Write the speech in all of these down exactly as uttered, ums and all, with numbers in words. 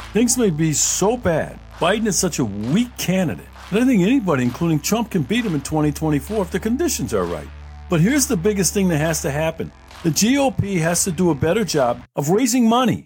Things may be so bad, Biden is such a weak candidate, that I think anybody, including Trump, can beat him in twenty twenty-four if the conditions are right. But here's the biggest thing that has to happen. The G O P has to do a better job of raising money.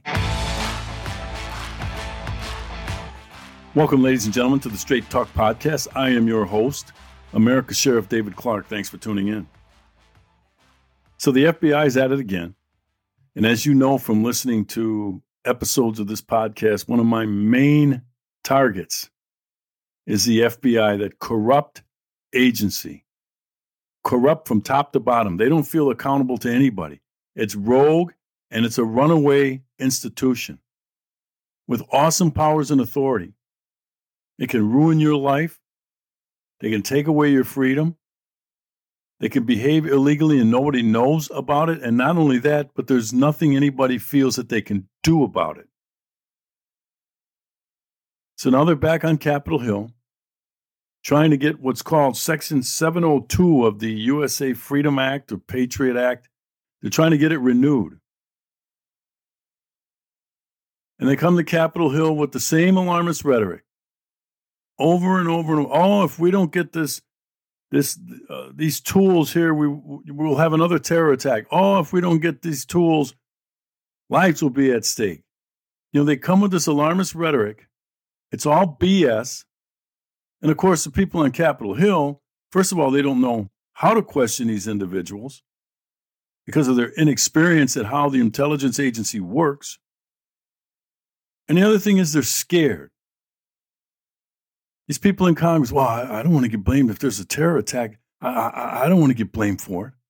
Welcome, ladies and gentlemen, to the Straight Talk Podcast. I am your host, America's Sheriff David Clark. Thanks for tuning in. So the F B I is at it again. And as you know from listening to episodes of this podcast, one of my main targets is the F B I, that corrupt agency. Corrupt from top to bottom. They don't feel accountable to anybody. It's rogue, and it's a runaway institution with awesome powers and authority. It can ruin your life. They can take away your freedom. They can behave illegally and nobody knows about it. And not only that, but there's nothing anybody feels that they can do about it. So now they're back on Capitol Hill, trying to get what's called Section seven oh two of the U S A Freedom Act or Patriot Act. They're trying to get it renewed. And they come to Capitol Hill with the same alarmist rhetoric. Over and over and over. Oh, if we don't get this, this, uh, these tools here, we will have another terror attack. Oh, if we don't get these tools, lives will be at stake. You know, they come with this alarmist rhetoric. It's all B S. And of course, the people on Capitol Hill, first of all, they don't know how to question these individuals because of their inexperience at how the intelligence agency works. And the other thing is they're scared. These people in Congress, well, I, I don't want to get blamed if there's a terror attack. I, I, I don't want to get blamed for it.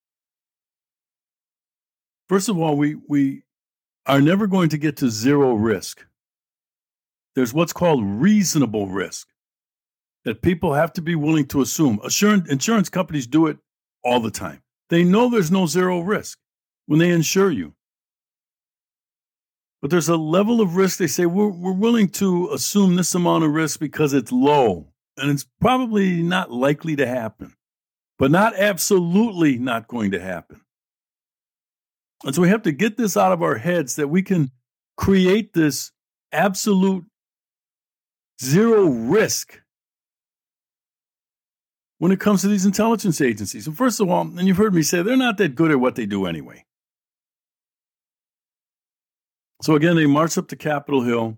First of all, we, we are never going to get to zero risk. There's what's called reasonable risk that people have to be willing to assume. Assurance, insurance companies do it all the time. They know there's no zero risk when they insure you. But there's a level of risk. They say, we're, we're willing to assume this amount of risk because it's low. And it's probably not likely to happen, but not absolutely not going to happen. And so we have to get this out of our heads that we can create this absolute zero risk when it comes to these intelligence agencies. And first of all, and you've heard me say, they're not that good at what they do anyway. So again, they march up to Capitol Hill,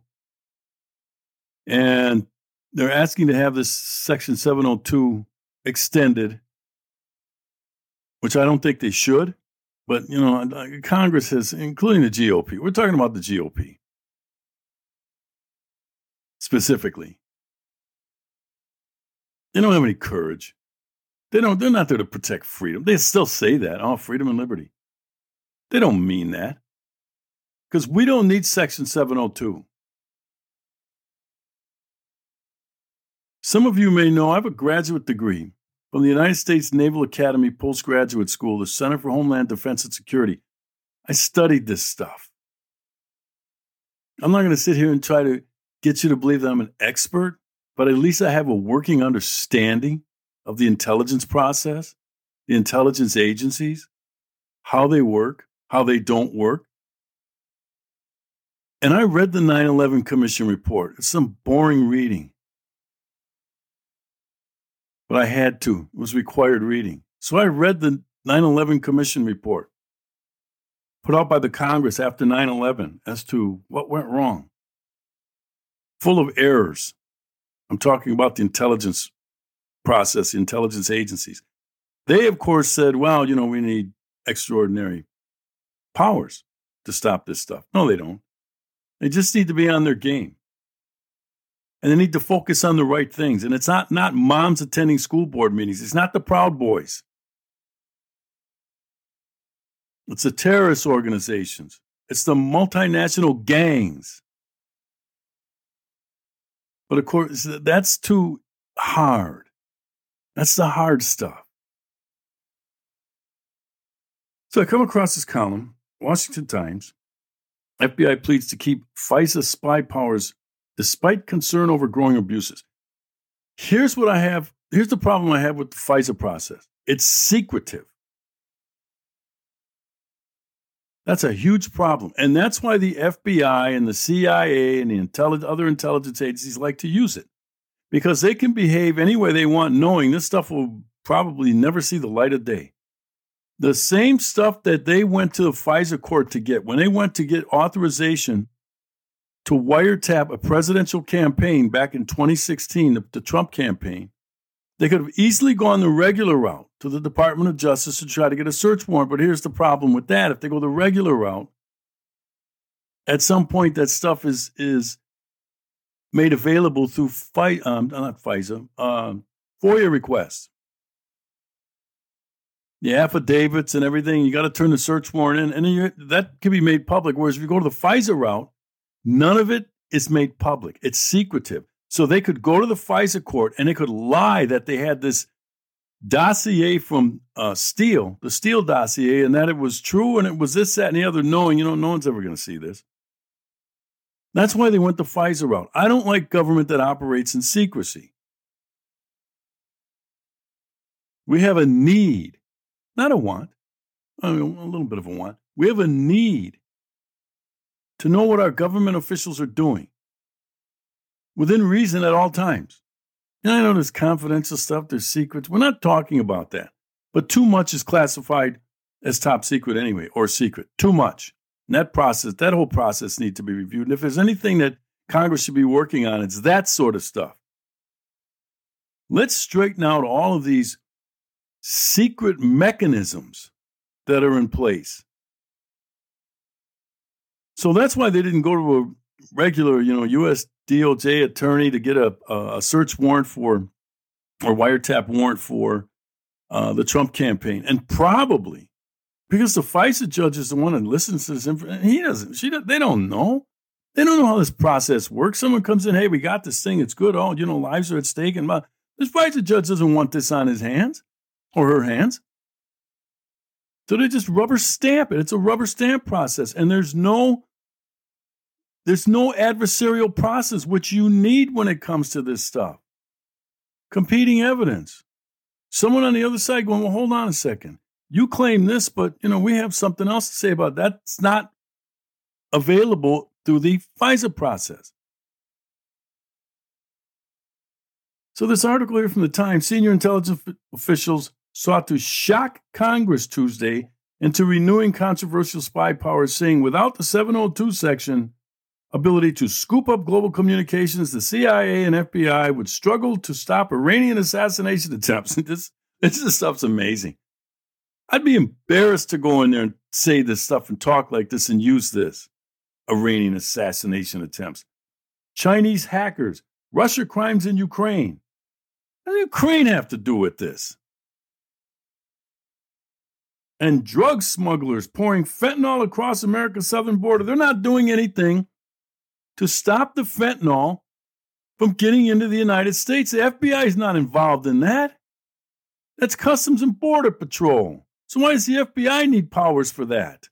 and they're asking to have this Section seven oh two extended, which I don't think they should. But, you know, Congress has, including the G O P, we're talking about the G O P specifically. They don't have any courage. They don't, they're not there to protect freedom. They still say that, oh, freedom and liberty. They don't mean that. Because we don't need Section seven oh two. Some of you may know I have a graduate degree from the United States Naval Academy Postgraduate School, the Center for Homeland Defense and Security. I studied this stuff. I'm not going to sit here and try to get you to believe that I'm an expert, but at least I have a working understanding of the intelligence process, the intelligence agencies, how they work, how they don't work. And I read the nine eleven Commission report. It's some boring reading. But I had to. It was required reading. So I read the nine eleven Commission report put out by the Congress after nine eleven as to what went wrong. Full of errors. I'm talking about the intelligence process, the intelligence agencies. They, of course, said, well, you know, we need extraordinary powers to stop this stuff. No, they don't. They just need to be on their game. And they need to focus on the right things. And it's not, not moms attending school board meetings. It's not the Proud Boys. It's the terrorist organizations. It's the multinational gangs. But of course, that's too hard. That's the hard stuff. So I come across this column, Washington Times. F B I pleads to keep FISA spy powers despite concern over growing abuses. Here's what I have. Here's the problem I have with the FISA process. It's secretive. That's a huge problem. And that's why the F B I and the C I A and the intelli- other intelligence agencies like to use it, because they can behave any way they want, knowing this stuff will probably never see the light of day. The same stuff that they went to the FISA court to get, when they went to get authorization to wiretap a presidential campaign back in twenty sixteen, the, the Trump campaign, they could have easily gone the regular route to the Department of Justice to try to get a search warrant. But here's the problem with that. If they go the regular route, at some point that stuff is is made available through fi- um, not FISA, uh, FOIA requests. The affidavits and everything, you got to turn the search warrant in, and then you, that can be made public. Whereas if you go to the FISA route, none of it is made public. It's secretive. So they could go to the FISA court and they could lie that they had this dossier from uh, Steele, the Steele dossier, and that it was true and it was this, that, and the other, knowing, you know, no one's ever going to see this. That's why they went the FISA route. I don't like government that operates in secrecy. We have a need, not a want, I mean, a little bit of a want. We have a need to know what our government officials are doing within reason at all times. And I know there's confidential stuff, there's secrets. We're not talking about that. But too much is classified as top secret anyway, or secret. Too much. And that process, that whole process needs to be reviewed. And if there's anything that Congress should be working on, it's that sort of stuff. Let's straighten out all of these secret mechanisms that are in place. So that's why they didn't go to a regular, you know, U S D O J attorney to get a, a search warrant for, or wiretap warrant for uh, the Trump campaign. And probably because the FISA judge is the one that listens to this information. He doesn't, she doesn't, they don't know. They don't know how this process works. Someone comes in, hey, we got this thing. It's good. Oh, you know, lives are at stake. And my, this FISA judge doesn't want this on his hands or her hands. So they just rubber stamp it. It's a rubber stamp process. And there's no, there's no adversarial process, which you need when it comes to this stuff. Competing evidence. Someone on the other side going, well, hold on a second. You claim this, but, you know, we have something else to say about that. It's not available through the FISA process. So this article here from the Times, senior intelligence officials sought to shock Congress Tuesday into renewing controversial spy powers, saying without the seven oh two section ability to scoop up global communications, the C I A and F B I would struggle to stop Iranian assassination attempts. this, this stuff's amazing. I'd be embarrassed to go in there and say this stuff and talk like this and use this. Iranian assassination attempts. Chinese hackers. Russia crimes in Ukraine. What does Ukraine have to do with this? And drug smugglers pouring fentanyl across America's southern border. They're not doing anything to stop the fentanyl from getting into the United States. The F B I is not involved in that. That's Customs and Border Patrol. So why does the F B I need powers for that?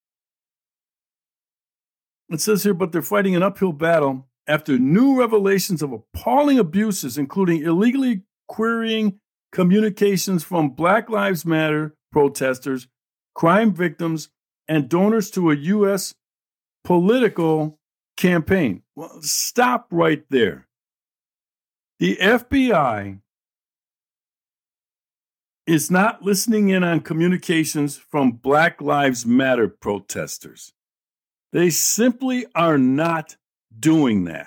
It says here, but they're fighting an uphill battle after new revelations of appalling abuses, including illegally querying communications from Black Lives Matter protesters, crime victims, and donors to a U S political campaign. Well, stop right there. The F B I is not listening in on communications from Black Lives Matter protesters. They simply are not doing that.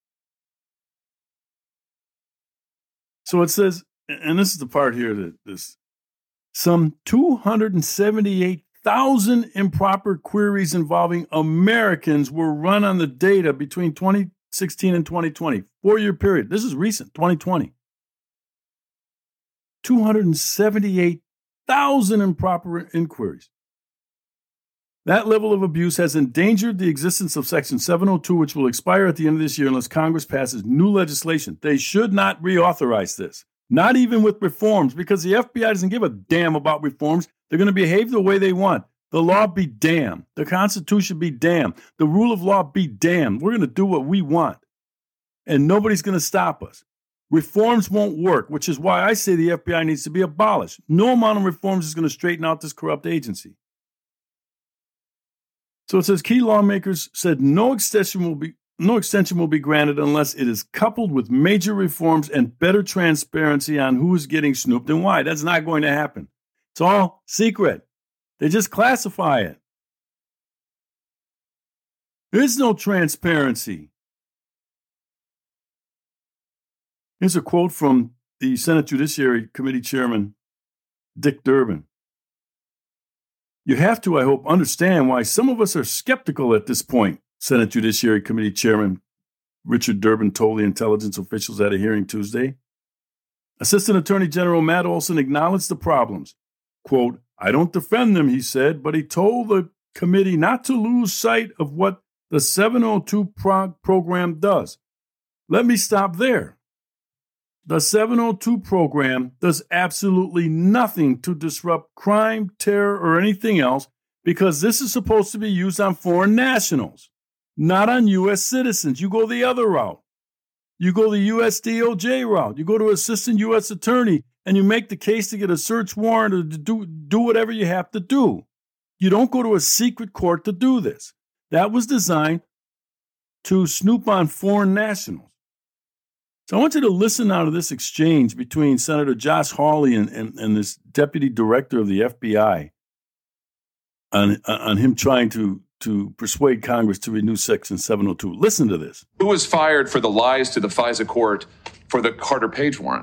So it says, and this is the part here that this, some two hundred seventy-eight thousand improper queries involving Americans were run on the data between twenty sixteen and twenty twenty, four-year period. This is recent, twenty twenty. two hundred seventy-eight thousand improper inquiries. That level of abuse has endangered the existence of Section seven oh two, which will expire at the end of this year unless Congress passes new legislation. They should not reauthorize this, not even with reforms, because the F B I doesn't give a damn about reforms. They're going to behave the way they want. The law be damned. The Constitution be damned. The rule of law be damned. We're going to do what we want, and nobody's going to stop us. Reforms won't work, which is why I say the F B I needs to be abolished. No amount of reforms is going to straighten out this corrupt agency. So it says key lawmakers said no extension will be no extension will be granted unless it is coupled with major reforms and better transparency on who is getting snooped and why. That's not going to happen. It's all secret. They just classify it. There is no transparency. Here's a quote from the Senate Judiciary Committee Chairman, Dick Durbin. You have to, I hope, understand why some of us are skeptical at this point, Senate Judiciary Committee Chairman Richard Durbin told the intelligence officials at a hearing Tuesday. Assistant Attorney General Matt Olsen acknowledged the problems. Quote, I don't defend them, he said, but he told the committee not to lose sight of what the seven oh two prog- program does. Let me stop there. The seven oh two program does absolutely nothing to disrupt crime, terror, or anything else because this is supposed to be used on foreign nationals, not on U S citizens. You go the other route. You go the U S D O J route. You go to assistant U S attorney and you make the case to get a search warrant or to do, do whatever you have to do. You don't go to a secret court to do this. That was designed to snoop on foreign nationals. So I want you to listen now to this exchange between Senator Josh Hawley and, and, and this deputy director of the F B I on, on him trying to, to persuade Congress to renew Section seven oh two. Listen to this. Who was fired for the lies to the FISA court for the Carter Page warrant?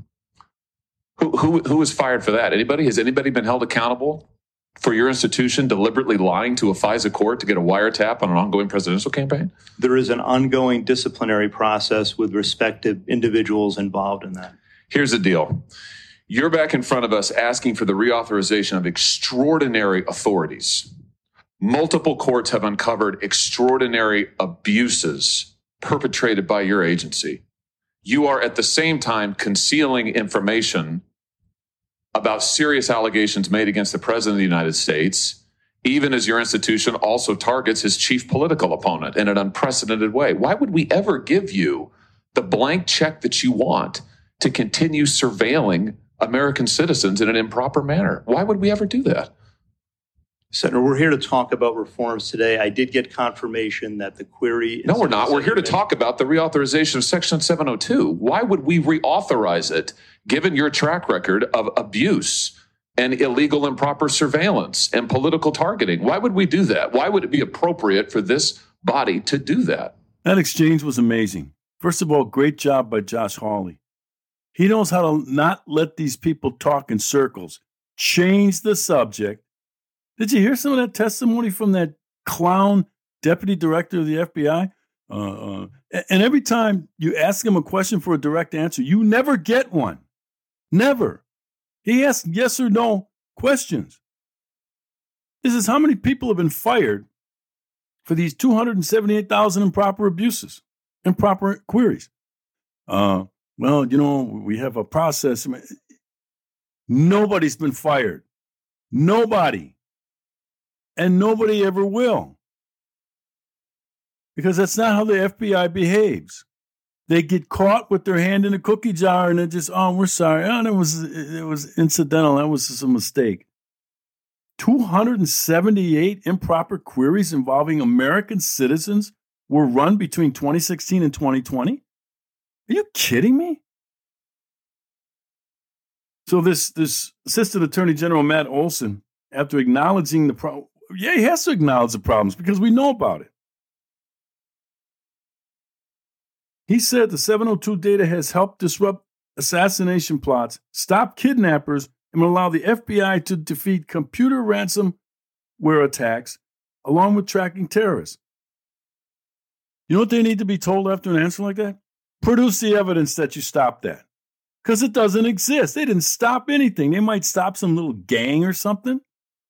Who, who, who was fired for that? Anybody? Has anybody been held accountable for your institution deliberately lying to a FISA court to get a wiretap on an ongoing presidential campaign? There is an ongoing disciplinary process with respect to individuals involved in that. Here's the deal. You're back in front of us asking for the reauthorization of extraordinary authorities. Multiple courts have uncovered extraordinary abuses perpetrated by your agency. You are at the same time concealing information about serious allegations made against the President of the United States, even as your institution also targets his chief political opponent in an unprecedented way. Why would we ever give you the blank check that you want to continue surveilling American citizens in an improper manner? Why would we ever do that? Senator, we're here to talk about reforms today. I did get confirmation that the query... No, we're not. We're here to talk about the reauthorization of Section seven oh two. Why would we reauthorize it, given your track record of abuse and illegal improper surveillance and political targeting? Why would we do that? Why would it be appropriate for this body to do that? That exchange was amazing. First of all, great job by Josh Hawley. He knows how to not let these people talk in circles, change the subject. Did you hear some of that testimony from that clown deputy director of the F B I? Uh, uh, and every time you ask him a question for a direct answer, you never get one. Never. He asks yes or no questions. This is how many people have been fired for these two hundred seventy-eight thousand improper abuses, improper queries. Uh, well, you know, we have a process. Nobody's been fired. Nobody. And nobody ever will. Because that's not how the F B I behaves. They get caught with their hand in a cookie jar and they just, oh, we're sorry. Oh, it was, it was incidental. That was just a mistake. two hundred seventy-eight improper queries involving American citizens were run between twenty sixteen and twenty twenty? Are you kidding me? So this, this Assistant Attorney General Matt Olsen, after acknowledging the problem, yeah, he has to acknowledge the problems because we know about it. He said the seven oh two data has helped disrupt assassination plots, stop kidnappers, and will allow the F B I to defeat computer ransomware attacks, along with tracking terrorists. You know what they need to be told after an answer like that? Produce the evidence that you stopped that. Because it doesn't exist. They didn't stop anything. They might stop some little gang or something.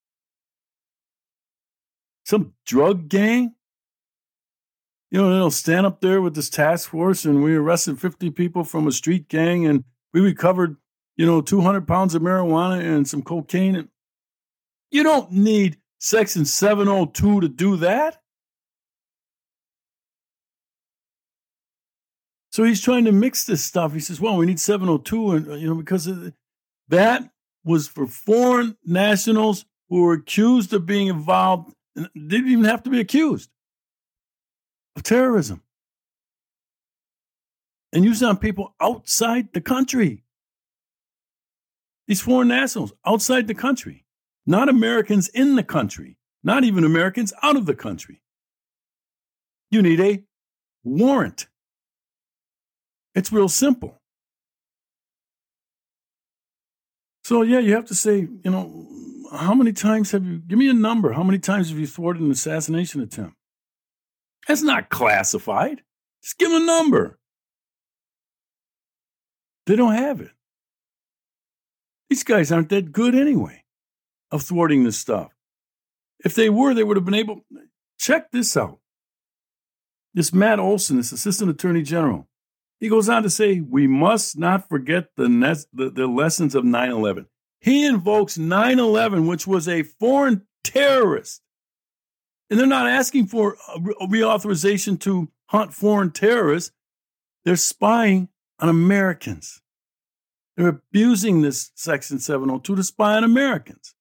Some drug gang. You know, they'll stand up there with this task force and we arrested fifty people from a street gang and we recovered, you know, two hundred pounds of marijuana and some cocaine. And you don't need Section seven oh two to do that. So he's trying to mix this stuff. He says, well, we need seven oh two, and you know, because that was for foreign nationals who were accused of being involved And they didn't even have to be accused of terrorism. And used on people outside the country. These foreign nationals outside the country. Not Americans in the country. Not even Americans out of the country. You need a warrant. It's real simple. So, yeah, you have to say, you know, how many times have you, give me a number, how many times have you thwarted an assassination attempt? That's not classified. Just give them a number. They don't have it. These guys aren't that good anyway of thwarting this stuff. If they were, they would have been able, check this out. This Matt Olson, this Assistant Attorney General, he goes on to say, we must not forget the, ne- the, the lessons of nine eleven. He invokes nine eleven, which was a foreign terrorist. And they're not asking for a re- a reauthorization to hunt foreign terrorists. They're spying on Americans. They're abusing this Section seven oh two to spy on Americans.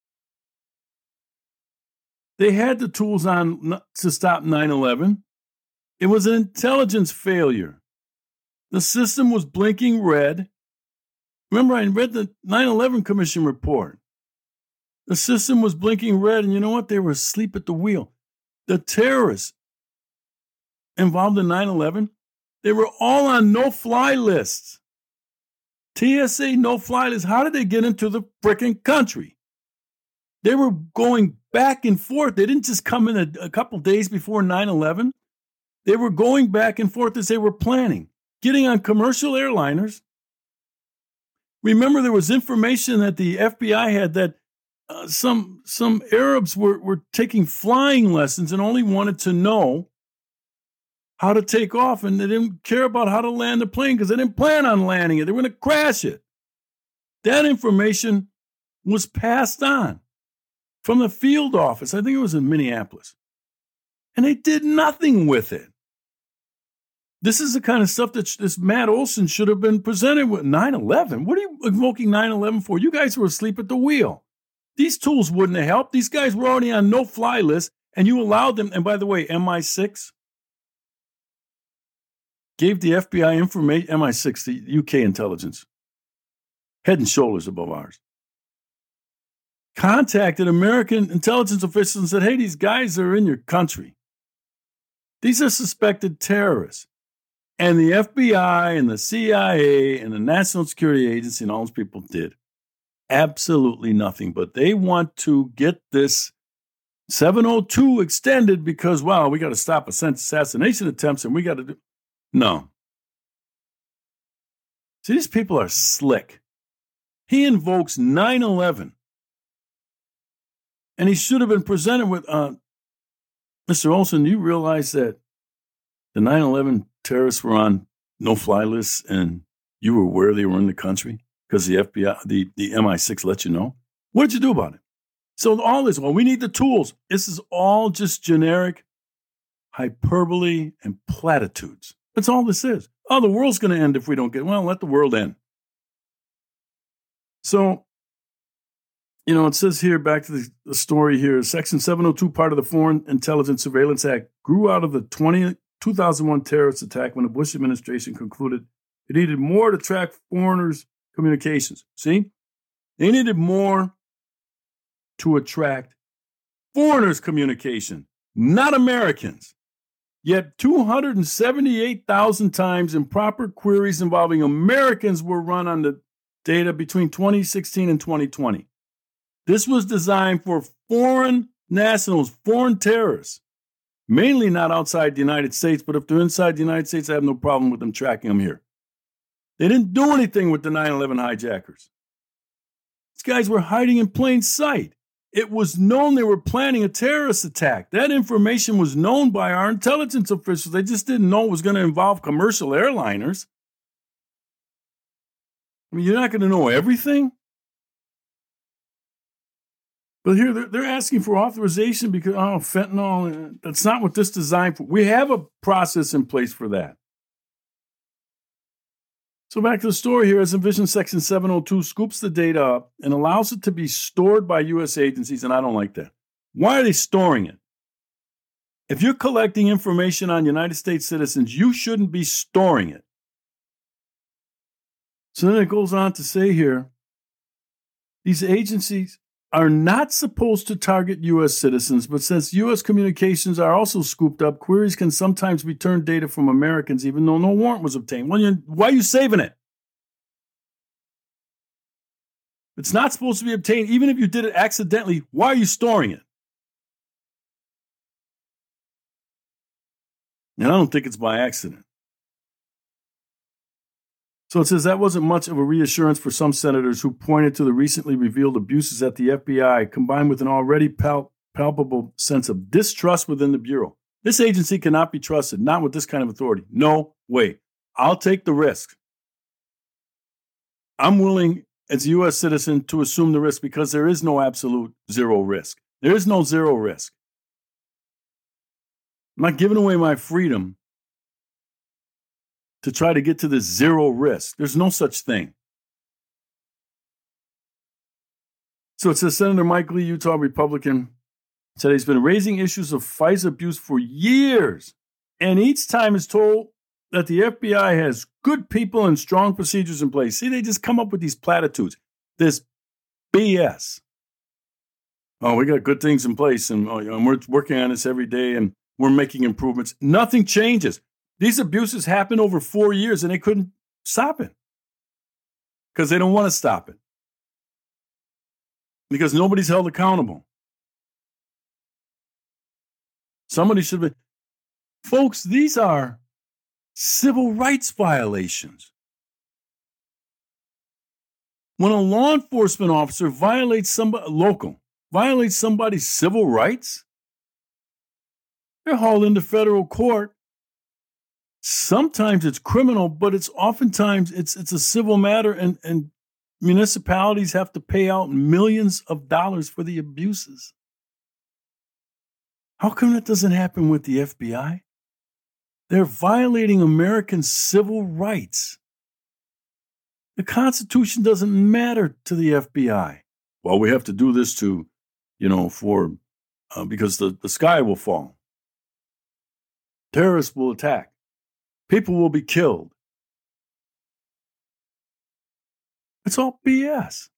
They had the tools on to stop nine eleven. It was an intelligence failure. The system was blinking red. Remember, I read the nine eleven Commission report. The system was blinking red, and you know what? They were asleep at the wheel. The terrorists involved in nine eleven, they were all on no-fly lists. T S A no-fly lists. How did they get into the frickin' country? They were going back and forth. They didn't just come in a, a couple days before nine eleven. They were going back and forth as they were planning, getting on commercial airliners. Remember, there was information that the F B I had that uh, some some Arabs were, were taking flying lessons and only wanted to know how to take off, and they didn't care about how to land the plane because they didn't plan on landing it. They were going to crash it. That information was passed on from the field office. I think it was in Minneapolis. And they did nothing with it. This is the kind of stuff that sh- this Matt Olson should have been presented with. nine eleven? What are you invoking nine eleven for? You guys were asleep at the wheel. These tools wouldn't have helped. These guys were already on no-fly lists, and you allowed them. And by the way, M I six gave the F B I information, M I six, the U K intelligence, head and shoulders above ours, contacted American intelligence officials and said, hey, these guys are in your country. These are suspected terrorists. And the F B I and the C I A and the National Security Agency and all those people did absolutely nothing. But they want to get this seven oh two extended because, wow, we got to stop assassination attempts and we got to do. No. See, these people are slick. He invokes nine eleven. And he should have been presented with, uh, Mister Olson, do you realize that the nine eleven terrorists were on no-fly lists and you were aware they were in the country because the F B I, the, the M I six let you know? What did you do about it? So all this, well, we need the tools. This is all just generic hyperbole and platitudes. That's all this is. Oh, the world's going to end if we don't get, well, let the world end. So, you know, it says here, back to the, the story here, Section seven oh two, part of the Foreign Intelligence Surveillance Act, grew out of the two thousand one terrorist attack when the Bush administration concluded it needed more to track foreigners' communications. See? They needed more to attract foreigners' communication, not Americans. Yet two hundred seventy-eight thousand times improper queries involving Americans were run on the data between twenty sixteen and twenty twenty. This was designed for foreign nationals, foreign terrorists, mainly not outside the United States, but if they're inside the United States, I have no problem with them tracking them here. They didn't do anything with the nine eleven hijackers. These guys were hiding in plain sight. It was known they were planning a terrorist attack. That information was known by our intelligence officials. They just didn't know it was going to involve commercial airliners. I mean, you're not going to know everything. But here, they're, they're asking for authorization because, oh, fentanyl, that's not what this is designed for. We have a process in place for that. So back to the story here, as envisioned, Section seven oh two scoops the data up and allows it to be stored by U S agencies, and I don't like that. Why are they storing it? If you're collecting information on United States citizens, you shouldn't be storing it. So then it goes on to say here, these agencies are not supposed to target U S citizens, but since U S communications are also scooped up, queries can sometimes return data from Americans even though no warrant was obtained. Well, you, why are you saving it? It's not supposed to be obtained. Even if you did it accidentally, why are you storing it? And I don't think it's by accident. So it says that wasn't much of a reassurance for some senators who pointed to the recently revealed abuses at the F B I, combined with an already pal- palpable sense of distrust within the Bureau. This agency cannot be trusted, not with this kind of authority. No way. I'll take the risk. I'm willing, as a U S citizen, to assume the risk because there is no absolute zero risk. There is no zero risk. I'm not giving away my freedom to try to get to the zero risk. There's no such thing. So it says Senator Mike Lee, Utah Republican, said he's been raising issues of FISA abuse for years, and each time is told that the F B I has good people and strong procedures in place. See, they just come up with these platitudes, this B S. Oh, we got good things in place, and, oh, and we're working on this every day, and we're making improvements. Nothing changes. These abuses happened over four years, and they couldn't stop it because they don't want to stop it because nobody's held accountable. Somebody should be. Folks, these are civil rights violations. When a law enforcement officer violates somebody, local, violates somebody's civil rights, they're hauled into federal court. Sometimes it's criminal, but it's oftentimes it's it's a civil matter, and, and municipalities have to pay out millions of dollars for the abuses. How come that doesn't happen with the F B I? They're violating American civil rights. The Constitution doesn't matter to the F B I. Well, we have to do this to, you know, for uh, because the, the sky will fall. Terrorists will attack. People will be killed. It's all B S.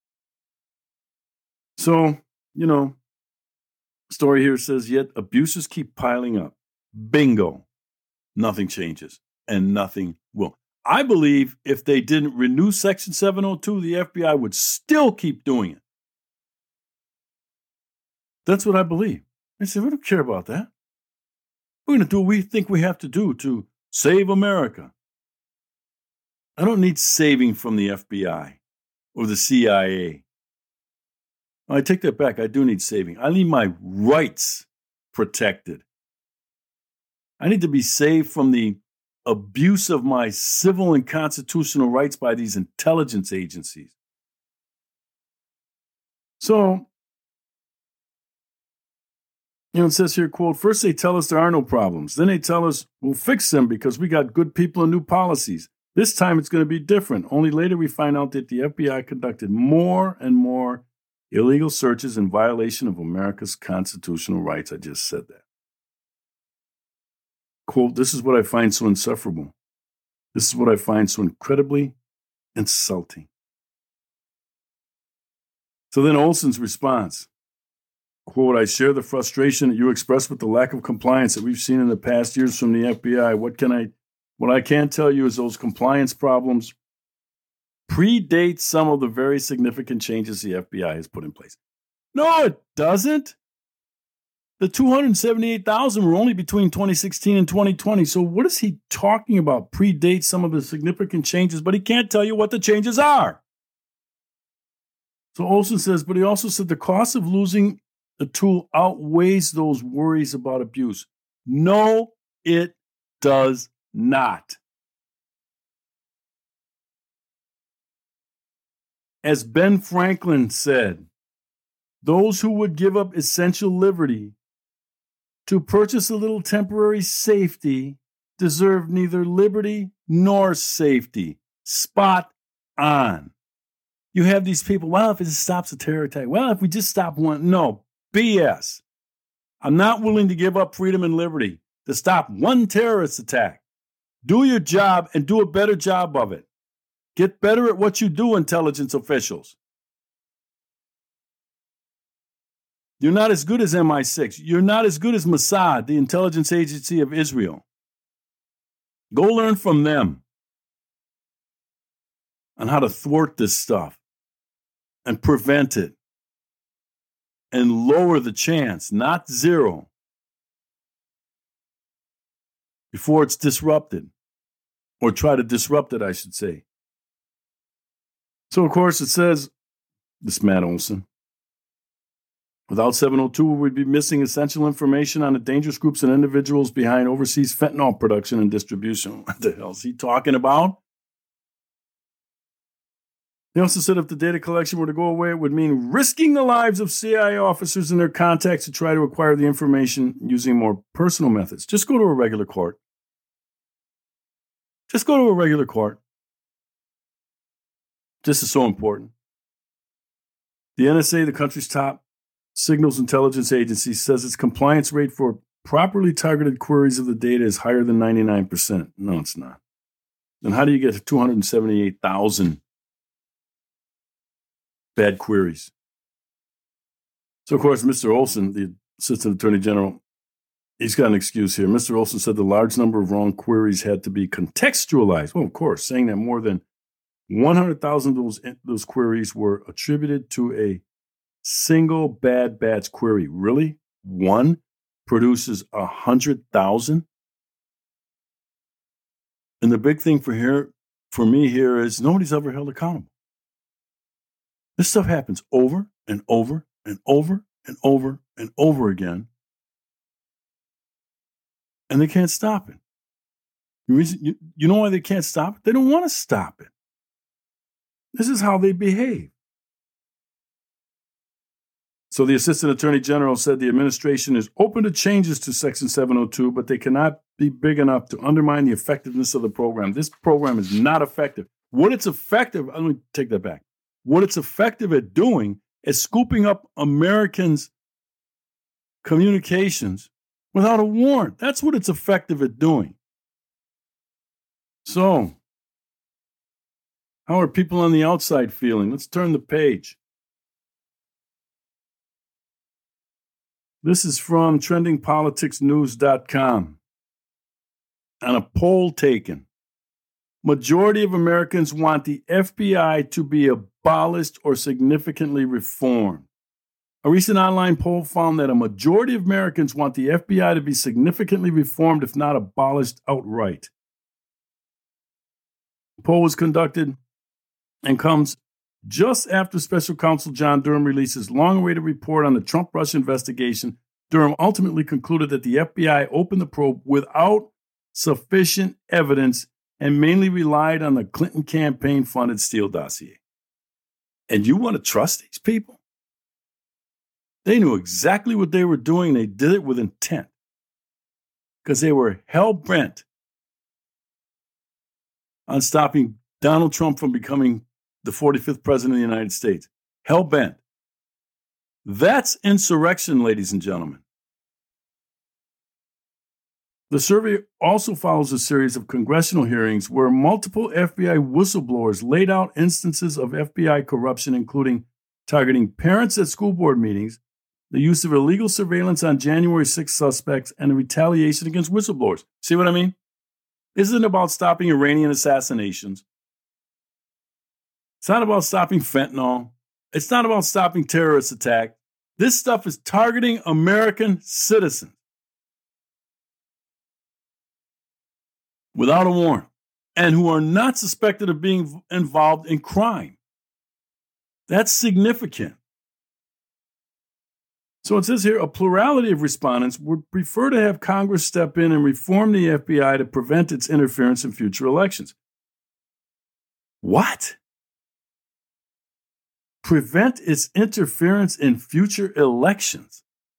So, you know, story here says, yet abuses keep piling up. Bingo. Nothing changes, and nothing will. I believe if they didn't renew Section seven oh two, the F B I would still keep doing it. That's what I believe. I said, we don't care about that. We're going to do what we think we have to do to save America. I don't need saving from the F B I or the C I A. I take that back. I do need saving. I need my rights protected. I need to be saved from the abuse of my civil and constitutional rights by these intelligence agencies. So, you know, it says here, quote, first they tell us there are no problems. Then they tell us we'll fix them because we got good people and new policies. This time it's going to be different. Only later we find out that the F B I conducted more and more illegal searches in violation of America's constitutional rights. I just said that. Quote, this is what I find so insufferable. This is what I find so incredibly insulting. So then Olson's response, quote, I share the frustration that you express with the lack of compliance that we've seen in the past years from the F B I. What can I, what I can tell you is those compliance problems predate some of the very significant changes the F B I has put in place. No, it doesn't. The two hundred seventy-eight thousand were only between twenty sixteen and twenty twenty. So what is he talking about? Predates some of the significant changes, but he can't tell you what the changes are. So Olson says, but he also said the cost of losing the tool outweighs those worries about abuse. No, it does not. As Ben Franklin said, those who would give up essential liberty to purchase a little temporary safety deserve neither liberty nor safety. Spot on. You have these people, well, if it just stops a terror attack, well, if we just stop one, no, B S. I'm not willing to give up freedom and liberty to stop one terrorist attack. Do your job and do a better job of it. Get better at what you do, intelligence officials. You're not as good as M I six. You're not as good as Mossad, the intelligence agency of Israel. Go learn from them on how to thwart this stuff and prevent it and lower the chance, not zero, before it's disrupted, or try to disrupt it, I should say. So, of course, it says, this Matt Olson, without seven oh two, we'd be missing essential information on the dangerous groups and individuals behind overseas fentanyl production and distribution. What the hell is he talking about? He also said if the data collection were to go away, it would mean risking the lives of C I A officers and their contacts to try to acquire the information using more personal methods. Just go to a regular court. Just go to a regular court. This is so important. The N S A, the country's top signals intelligence agency, says its compliance rate for properly targeted queries of the data is higher than ninety-nine percent. No, it's not. Then how do you get to two hundred seventy-eight thousand bad queries? So, of course, Mister Olson, the Assistant Attorney General, he's got an excuse here. Mister Olson said the large number of wrong queries had to be contextualized. Well, of course, saying that more than one hundred thousand of those, those queries were attributed to a single bad batch query. Really? One produces one hundred thousand? And the big thing for here, for me here is nobody's ever held accountable. This stuff happens over and over and over and over and over again. And they can't stop it. The reason, you, you know why they can't stop it? They don't want to stop it. This is how they behave. So the Assistant Attorney General said the administration is open to changes to Section seven oh two, but they cannot be big enough to undermine the effectiveness of the program. This program is not effective. What it's effective, let me take that back. What it's effective at doing is scooping up Americans' communications without a warrant. That's what it's effective at doing. So, how are people on the outside feeling? Let's turn the page. This is from trending politics news dot com. On a poll taken, majority of Americans want the F B I to be abolished or significantly reformed. A recent online poll found that a majority of Americans want the F B I to be significantly reformed, if not abolished outright. The poll was conducted and comes just after Special Counsel John Durham released his long-awaited report on the Trump-Russia investigation. Durham ultimately concluded that the F B I opened the probe without sufficient evidence and mainly relied on the Clinton campaign-funded Steele dossier. And you want to trust these people? They knew exactly what they were doing. They did it with intent because they were hell-bent on stopping Donald Trump from becoming the forty-fifth president of the United States. Hell-bent. That's insurrection, ladies and gentlemen. The survey also follows a series of congressional hearings where multiple F B I whistleblowers laid out instances of F B I corruption, including targeting parents at school board meetings, the use of illegal surveillance on January sixth suspects, and the retaliation against whistleblowers. See what I mean? This isn't about stopping Iranian assassinations. It's not about stopping fentanyl. It's not about stopping terrorist attacks. This stuff is targeting American citizens without a warrant and who are not suspected of being involved in crime. That's significant. So it says here, a plurality of respondents would prefer to have Congress step in and reform the F B I to prevent its interference in future elections. What? Prevent its interference in future elections.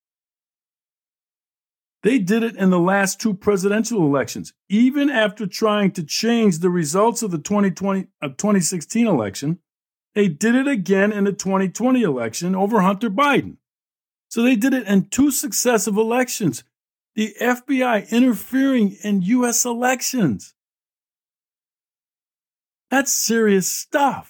They did it in the last two presidential elections, even after trying to change the results of the twenty twenty, uh, twenty sixteen election. They did it again in the twenty twenty election over Hunter Biden. So they did it in two successive elections. The F B I interfering in U S elections. That's serious stuff.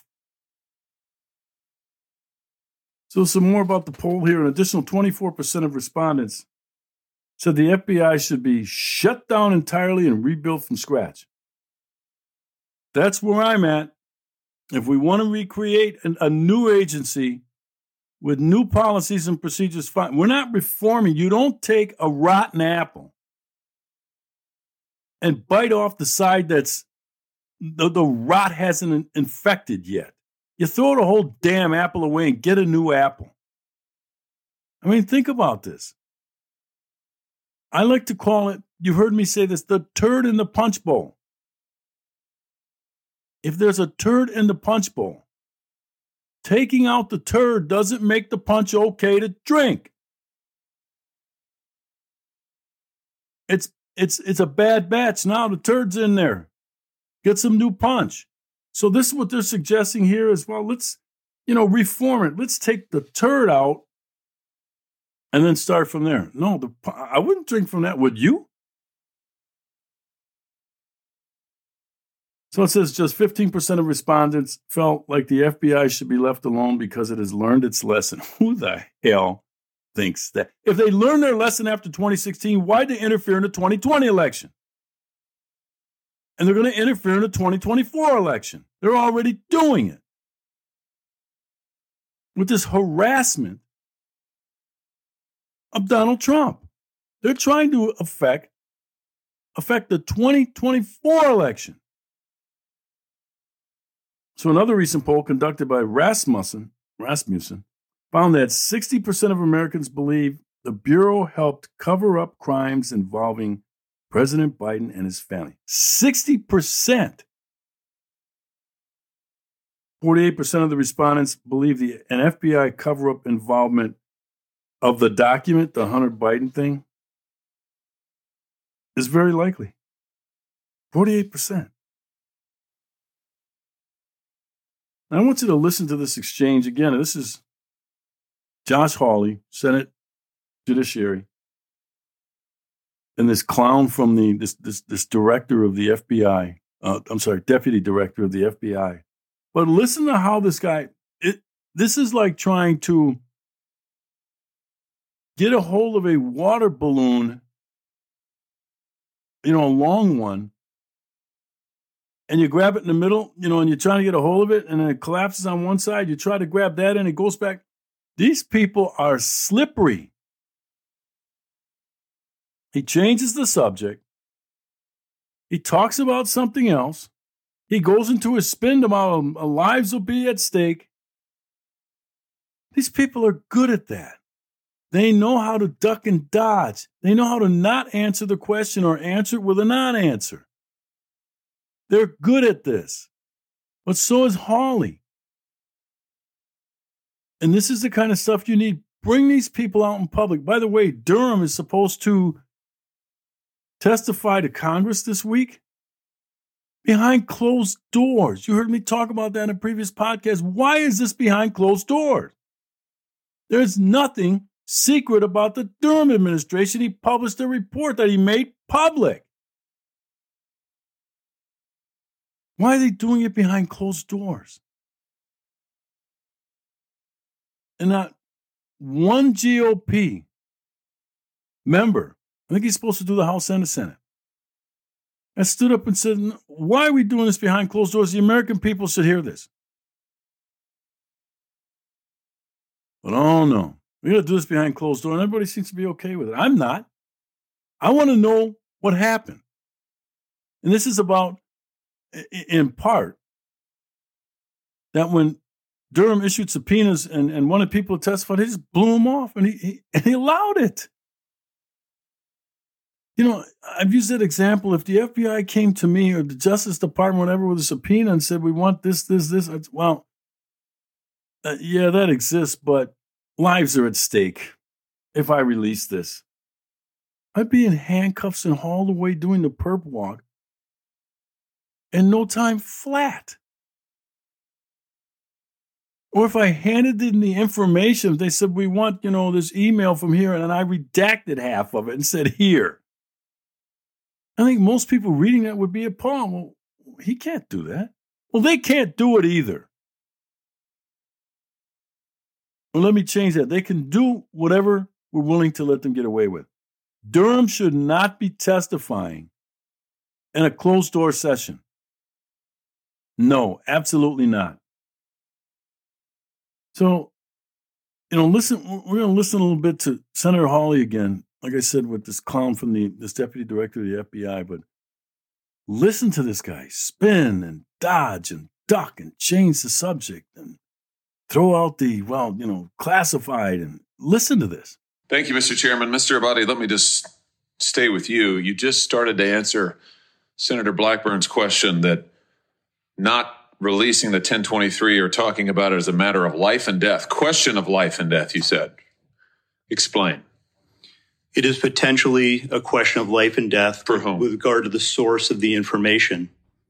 So some more about the poll here. An additional twenty-four percent of respondents said the F B I should be shut down entirely and rebuilt from scratch. That's where I'm at. If we want to recreate an, a new agency with new policies and procedures, fine. We're not reforming. You don't take a rotten apple and bite off the side that's the, the rot hasn't infected yet. You throw the whole damn apple away and get a new apple. I mean, think about this. I like to call it, you've heard me say this, the turd in the punch bowl. If there's a turd in the punch bowl, taking out the turd doesn't make the punch okay to drink. It's it's it's a bad batch. Now the turd's in there. Get some new punch. So this is what they're suggesting here as well. Let's, you know, reform it. Let's take the turd out and then start from there. No, the, I wouldn't drink from that. Would you? So it says just fifteen percent of respondents felt like the F B I should be left alone because it has learned its lesson. Who the hell thinks that? If they learned their lesson after twenty sixteen, why'd they interfere in the twenty twenty election? And they're going to interfere in the twenty twenty-four election. They're already doing it. With this harassment of Donald Trump. They're trying to affect, affect the twenty twenty-four election. So another recent poll conducted by Rasmussen, Rasmussen found that sixty percent of Americans believe the Bureau helped cover up crimes involving President Biden and his family. sixty percent. forty-eight percent of the respondents believe the an F B I cover-up involvement of the document, the Hunter Biden thing, is very likely. forty-eight percent. Now, I want you to listen to this exchange again. This is Josh Hawley, Senate Judiciary, and this clown from the this this, this director of the F B I. Uh, I'm sorry, deputy director of the F B I. But listen to how this guy. It, this is like trying to get a hold of a water balloon, you know, a long one. And you grab it in the middle, you know, and you're trying to get a hold of it, and then it collapses on one side. You try to grab that, and it goes back. These people are slippery. He changes the subject. He talks about something else. He goes into a spin about lives will be at stake. These people are good at that. They know how to duck and dodge. They know how to not answer the question or answer it with a non-answer. They're good at this. But so is Hawley. And this is the kind of stuff you need. Bring these people out in public. By the way, Durham is supposed to testify to Congress this week behind closed doors. You heard me talk about that in a previous podcast. Why is this behind closed doors? There's nothing secret about the Durham administration. He published a report that he made public. Why are they doing it behind closed doors? And not one G O P member, I think he's supposed to do the House and the Senate, and stood up and said, why are we doing this behind closed doors? The American people should hear this. But oh no, we're going to do this behind closed doors, and everybody seems to be okay with it. I'm not. I want to know what happened. And this is about, in part, that when Durham issued subpoenas and, and wanted people to testify, they just blew him off, and he, he and he allowed it. You know, I've used that example. If the F B I came to me or the Justice Department, whatever, with a subpoena and said, we want this, this, this, I'd, well, uh, yeah, that exists, but lives are at stake if I release this. I'd be in handcuffs and hauled away doing the perp walk in no time flat. Or if I handed them the information, if they said, we want, you know, this email from here, and then I redacted half of it and said, here. I think most people reading that would be appalled. Well, he can't do that. Well, they can't do it either. Well, let me change that. They can do whatever we're willing to let them get away with. Durham should not be testifying in a closed-door session. No, absolutely not. So, you know, listen, we're going to listen a little bit to Senator Hawley again, like I said, with this clown from the this deputy director of the F B I, but listen to this guy spin and dodge and duck and change the subject and throw out the, well, you know, classified, and listen to this. Thank you, Mister Chairman. Mister Abadi, let me just stay with you. You just started to answer Senator Blackburn's question that not releasing the ten twenty-three or talking about it as a matter of life and death, question of life and death, you said. Explain. It is potentially a question of life and death. For whom? With regard to the source of the information.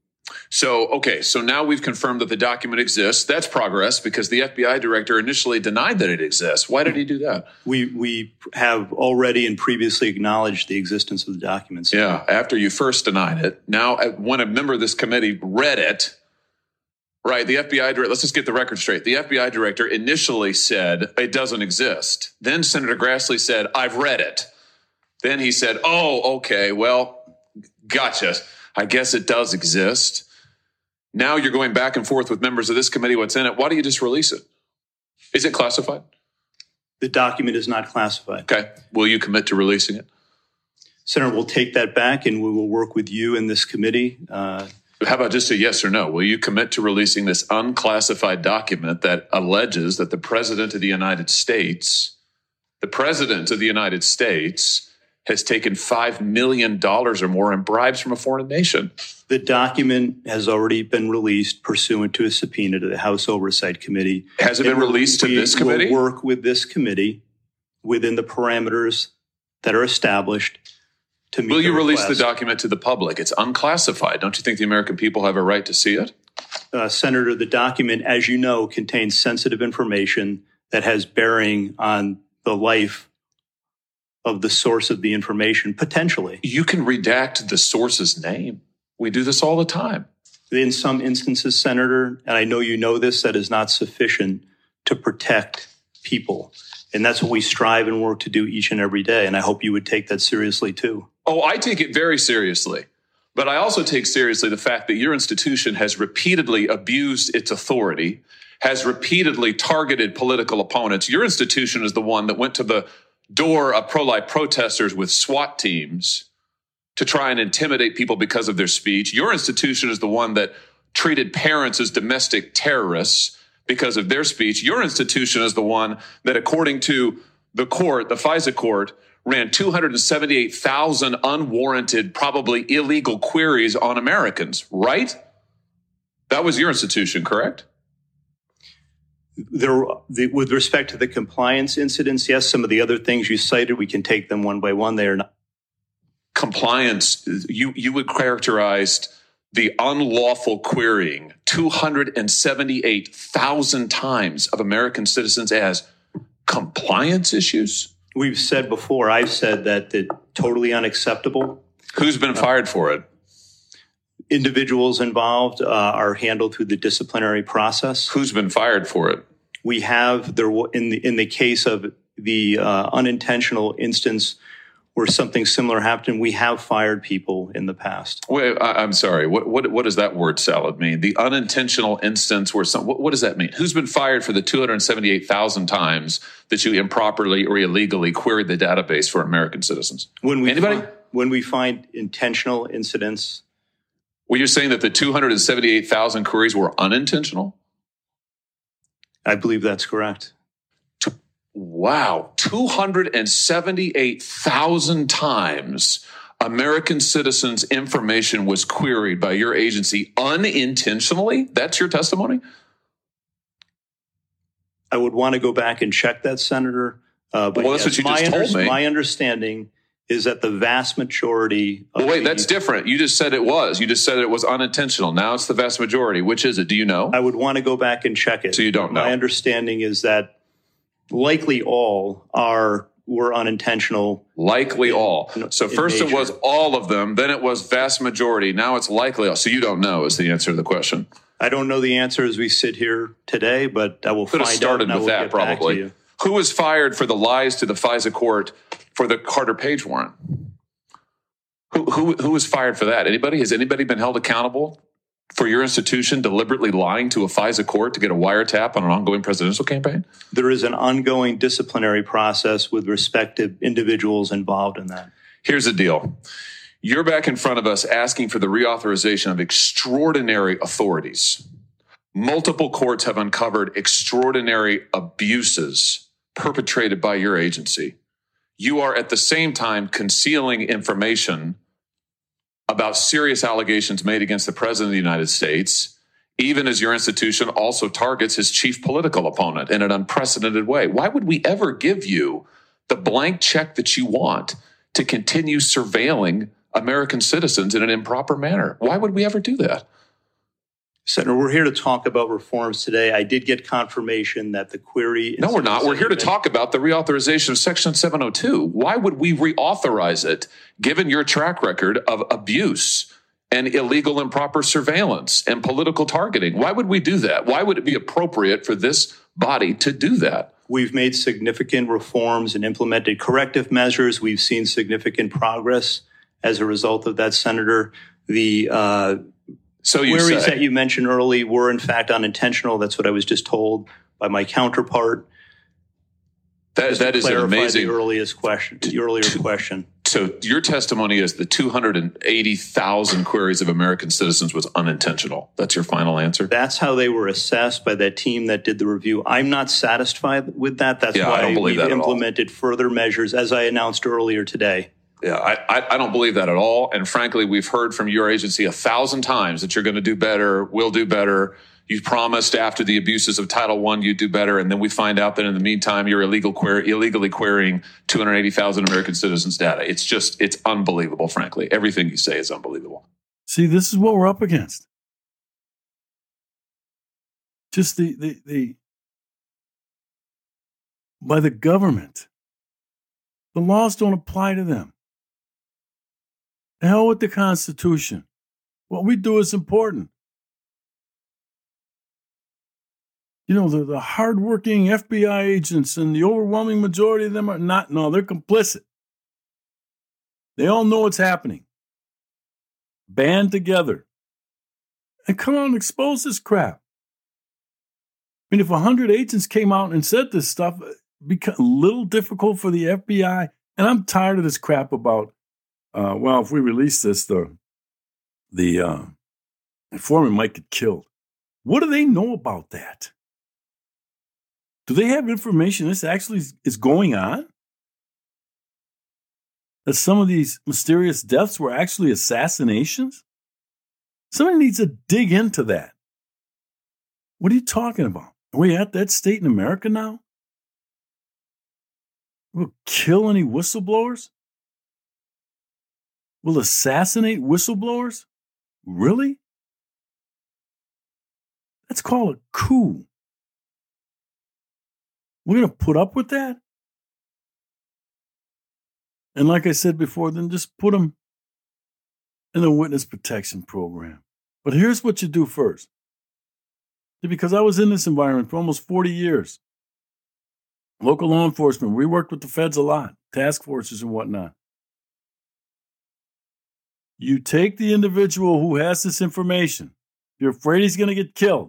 So, okay, so now we've confirmed that the document exists. That's progress because the F B I director initially denied that it exists. Why did he do that? We we have already and previously acknowledged the existence of the documents. Yeah, after you first denied it. Now, when a member of this committee read it, right, the F B I director, let's just get the record straight. The F B I director initially said it doesn't exist. Then Senator Grassley said, I've read it. Then he said, oh, okay, well, gotcha. I guess it does exist. Now you're going back and forth with members of this committee what's in it. Why don't you just release it? Is it classified? The document is not classified. Okay. Will you commit to releasing it? Senator, we'll take that back and we will work with you in this committee. Uh, How about just a yes or no? Will you commit to releasing this unclassified document that alleges that the President of the United States, the President of the United States has taken five million dollars or more in bribes from a foreign nation? The document has already been released pursuant to a subpoena to the House Oversight Committee. Has it been released to this committee? We will work with this committee within the parameters that are established to meet. Will you release the request. document to the public? It's unclassified. Don't you think the American people have a right to see it? Uh, Senator, the document, as you know, contains sensitive information that has bearing on the life of the source of the information, potentially. You can redact the source's name. We do this all the time. In some instances, Senator, and I know you know this, that is not sufficient to protect people. And that's what we strive and work to do each and every day. And I hope you would take that seriously, too. Oh, I take it very seriously. But I also take seriously the fact that your institution has repeatedly abused its authority, has repeatedly targeted political opponents. Your institution is the one that went to the door of pro-life protesters with SWAT teams to try and intimidate people because of their speech. Your institution is the one that treated parents as domestic terrorists because of their speech. Your institution is the one that, according to the court, the FISA court, ran two hundred seventy-eight thousand unwarranted, probably illegal queries on Americans, right? That was your institution, correct? There, the, with respect to the compliance incidents, yes, some of the other things you cited, we can take them one by one. They are not. Compliance, you, you would characterize the unlawful querying two hundred seventy-eight thousand times of American citizens as compliance issues? We've said before, I've said that it's totally unacceptable. Who's been fired for it? Individuals involved uh, are handled through the disciplinary process. Who's been fired for it? We have there in the in the case of the uh, unintentional instance where something similar happened, we have fired people in the past. Wait, I, I'm sorry. What what what does that word salad mean? The unintentional instance where some. What, what does that mean? Who's been fired for the two hundred seventy-eight thousand times that you improperly or illegally queried the database for American citizens? When we Anybody? Find, when we find intentional incidents. Well, you're saying that the two hundred seventy-eight thousand queries were unintentional? I believe that's correct. Wow. two hundred seventy-eight thousand times American citizens' information was queried by your agency unintentionally? That's your testimony? I would want to go back and check that, Senator. Uh, but well, that's yes, what you my just told under- me. My understanding is that the vast majority of Well, wait, the, that's different. You just said it was. You just said it was unintentional. Now it's the vast majority. Which is it? Do you know? I would want to go back and check it. So you don't know. My understanding is that likely all are were unintentional. Likely in, all. So first it was all of them, then it was vast majority. Now it's likely all. So you don't know is the answer to the question. I don't know the answer as we sit here today, but I will Could find have started out. with that probably. Who was fired for the lies to the FISA court for the Carter Page warrant? Who, who, who was fired for that? Anybody? Has anybody been held accountable for your institution deliberately lying to a FISA court to get a wiretap on an ongoing presidential campaign? There is an ongoing disciplinary process with respect to individuals involved in that. Here's the deal. You're back in front of us asking for the reauthorization of extraordinary authorities. Multiple courts have uncovered extraordinary abuses perpetrated by your agency. You are at the same time concealing information about serious allegations made against the President of the United States, even as your institution also targets his chief political opponent in an unprecedented way. Why would we ever give you the blank check that you want to continue surveilling American citizens in an improper manner? Why would we ever do that? Senator, we're here to talk about reforms today. I did get confirmation that the query... No, we're not. We're here to talk about the reauthorization of Section seven oh two. Why would we reauthorize it, given your track record of abuse and illegal improper surveillance and political targeting? Why would we do that? Why would it be appropriate for this body to do that? We've made significant reforms and implemented corrective measures. We've seen significant progress as a result of that, Senator. The... Uh, So you queries say. that you mentioned early were in fact unintentional. That's what I was just told by my counterpart. That, that is an amazing. The earliest question, the earlier question. So your testimony is the two hundred eighty thousand queries of American citizens was unintentional. That's your final answer? That's how they were assessed by that team that did the review. I'm not satisfied with that. That's yeah, why I don't believe we've that implemented further measures, as I announced earlier today. Yeah, I, I, I don't believe that at all. And frankly, we've heard from your agency a thousand times that you're going to do better, will do better. You promised after the abuses of Title One, you'd do better. And then we find out that in the meantime, you're illegal query, illegally querying two hundred eighty thousand American citizens' data. It's just, it's unbelievable, frankly. Everything you say is unbelievable. See, this is what we're up against. Just the, the, the, by the government. The laws don't apply to them. The hell with the Constitution. What we do is important. You know, the, the hardworking F B I agents and the overwhelming majority of them are not. No, they're complicit. They all know what's happening. Band together. And come on, expose this crap. I mean, if one hundred agents came out and said this stuff, it'd become a little difficult for the F B I. And I'm tired of this crap about, uh, well, if we release this, the, the uh, informant might get killed. What do they know about that? Do they have information this actually is going on? That some of these mysterious deaths were actually assassinations? Somebody needs to dig into that. What are you talking about? Are we at that state in America now? We'll kill any whistleblowers? We'll assassinate whistleblowers? Really? That's called a coup. We're going to put up with that? And like I said before, then just put them in the witness protection program. But here's what you do first. Because I was in this environment for almost forty years. Local law enforcement, we worked with the feds a lot, task forces and whatnot. You take the individual who has this information, you're afraid he's going to get killed,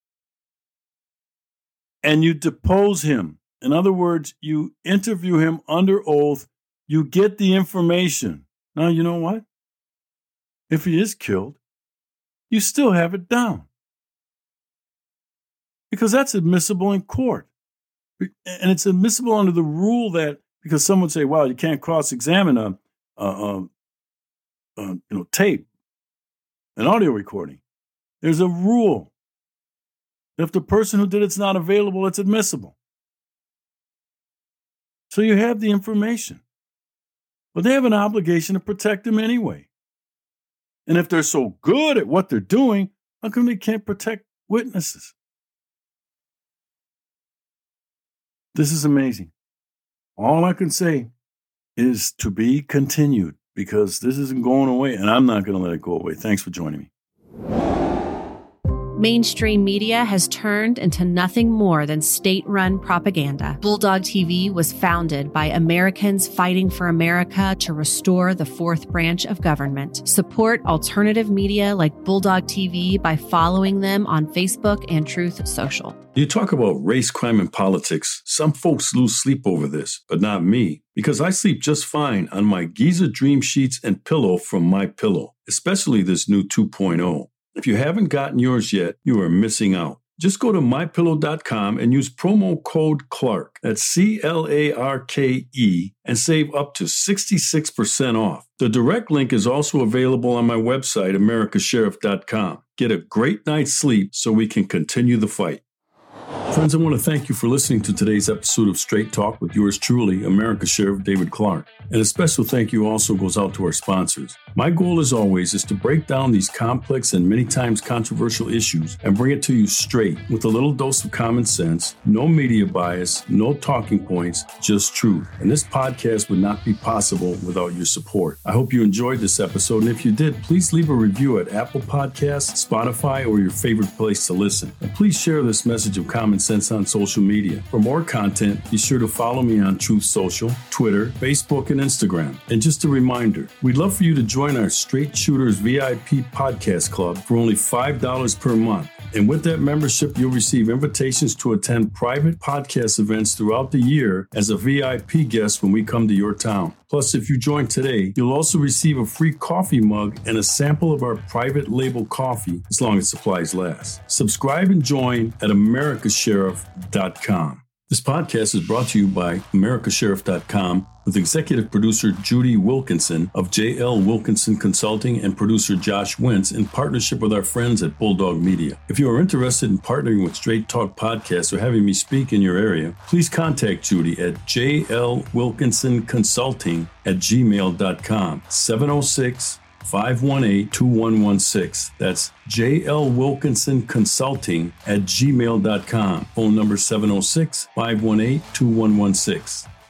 and you depose him. In other words, you interview him under oath, you get the information. Now, you know what? If he is killed, you still have it down. Because that's admissible in court. And it's admissible under the rule that, because some would say, well, you can't cross-examine a, a, a, a you know, tape, an audio recording. There's a rule. If the person who did it's not available, it's admissible. So you have the information. but they have an obligation to protect them anyway. And if they're so good at what they're doing, how come they can't protect witnesses? This is amazing. All I can say is to be continued, because this isn't going away, and I'm not going to let it go away. Thanks for joining me. Mainstream media has turned into nothing more than state-run propaganda. Bulldog T V was founded by Americans fighting for America to restore the fourth branch of government. Support alternative media like Bulldog T V by following them on Facebook and Truth Social. You talk about race, crime, and politics. Some folks lose sleep over this, but not me, because I sleep just fine on my Giza Dream Sheets and pillow from MyPillow, especially this new two point oh. If you haven't gotten yours yet, you are missing out. Just go to my pillow dot com and use promo code Clark, that's C L A R K E, and save up to sixty-six percent off. The direct link is also available on my website, america sheriff dot com. Get a great night's sleep so we can continue the fight. Friends, I want to thank you for listening to today's episode of Straight Talk with yours truly, America Sheriff David Clark. And a special thank you also goes out to our sponsors. My goal, as always, is to break down these complex and many times controversial issues and bring it to you straight with a little dose of common sense, no media bias, no talking points, just truth. And this podcast would not be possible without your support. I hope you enjoyed this episode, and if you did, please leave a review at Apple Podcasts, Spotify, or your favorite place to listen. And please share this message of common sense on social media. For more content, be sure to follow me on Truth Social, Twitter, Facebook, and Instagram. And just a reminder, we'd love for you to join our Straight Shooters V I P podcast club for only five dollars per month. And with that membership, you'll receive invitations to attend private podcast events throughout the year as a V I P guest when we come to your town. Plus, if you join today, you'll also receive a free coffee mug and a sample of our private label coffee, as long as supplies last. Subscribe and join at america sheriff dot com. This podcast is brought to you by america sheriff dot com with executive producer Judy Wilkinson of J L Wilkinson Consulting and producer Josh Wentz in partnership with our friends at Bulldog Media. If you are interested in partnering with Straight Talk Podcasts or having me speak in your area, please contact Judy at J L Wilkinson Consulting at gmail dot com, seven oh six, five one eight, two one one six. That's J L Wilkinson Consulting at gmail dot com. Phone number seven oh six, five one eight, two one one six.